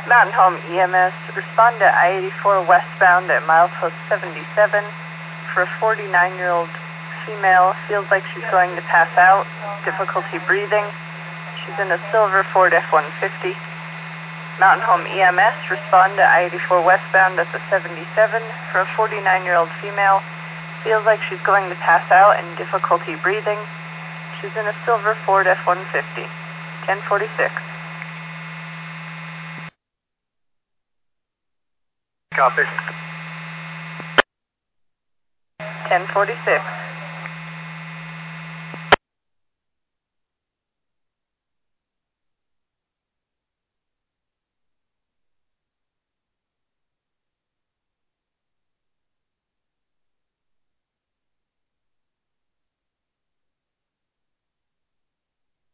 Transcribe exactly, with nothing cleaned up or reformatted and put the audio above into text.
Mountain Home E M S, respond to I eighty-four westbound at milepost seventy-seven for a forty-nine-year-old female. Feels like she's going to pass out, difficulty breathing. She's in a silver Ford F one fifty. Mountain Home E M S, respond to I eighty-four westbound at the seventy-seven for a forty-nine-year-old female. Feels like she's going to pass out and difficulty breathing. She's in a silver Ford F one fifty. ten forty-six. Copy. ten forty-six.